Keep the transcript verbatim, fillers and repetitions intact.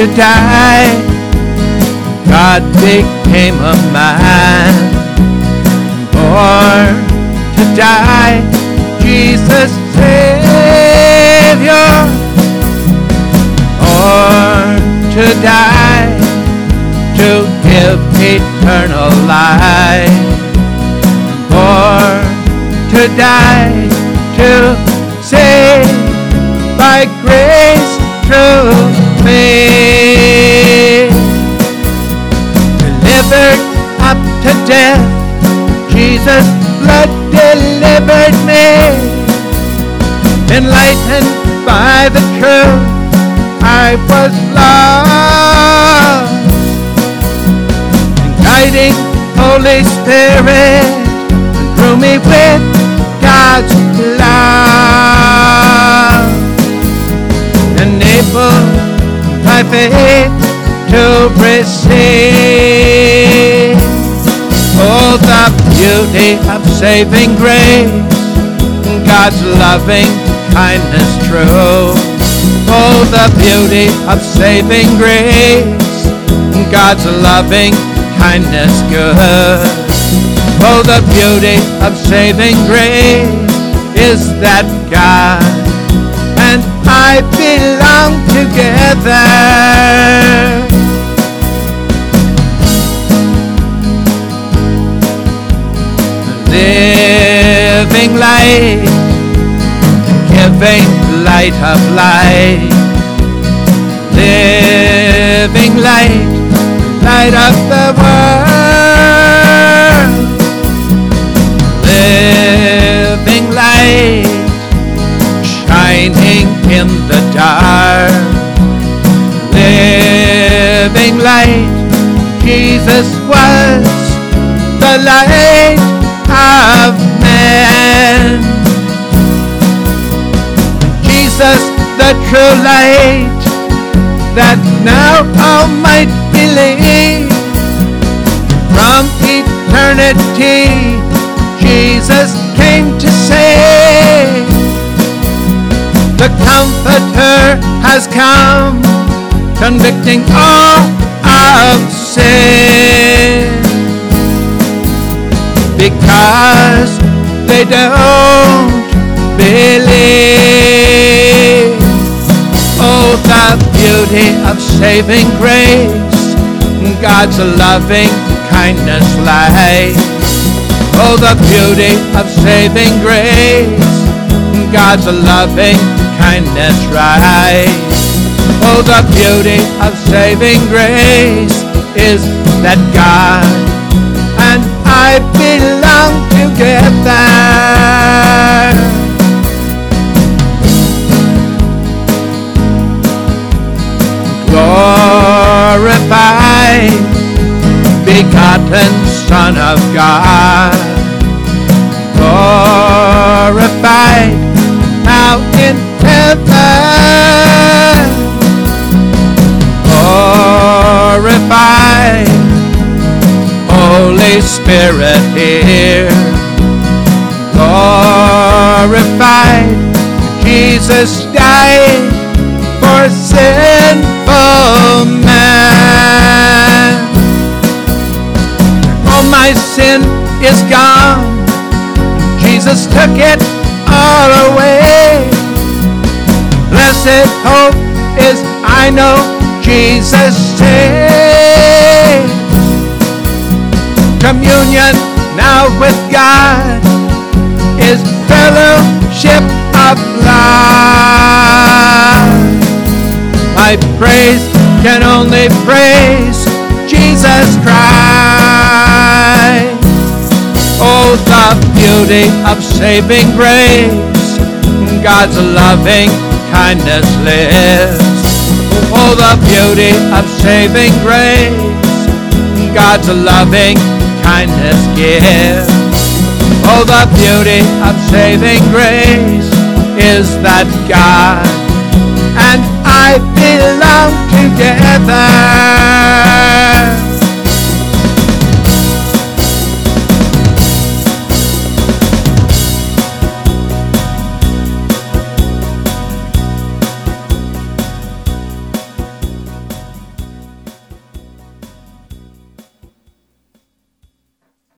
to die, God became a man. Born to die, Jesus Savior. Born to die, to give eternal life. Born to die, to save by grace through faith. Delivered up to death, Jesus' blood delivered me. Enlightened by the truth, I was lost. And guiding Holy Spirit drew me with God's love. Enabled by faith to receive. Oh, the beauty of saving grace, God's loving kindness true. Oh, the beauty of saving grace, God's loving kindness good. Oh, the beauty of saving grace is that God and I belong together. Living light, giving light of light. Living light, light of the world. Living light, shining in the dark. Living light, Jesus was the light of men. Jesus, the true light, that now all might believe. From eternity, Jesus came to save. The Comforter has come, convicting all of sin. Because they don't believe. Oh, the beauty of saving grace, God's loving kindness light. Oh, the beauty of saving grace, God's loving kindness right. Oh, the beauty of saving grace is that God and I belong together. Glorified, begotten Son of God. Glorified, now in heaven. Glorified, Holy Spirit here. Glorified, Jesus died for sinful man. All my sin is gone, Jesus took it all away. Blessed hope is, I know, Jesus saves. Communion now with God is fellowship of love. My praise can only praise Jesus Christ. Oh, the beauty of saving grace, God's loving kindness lives. Oh, the beauty of saving grace, God's loving kindness gives. Oh, the beauty of saving grace is that God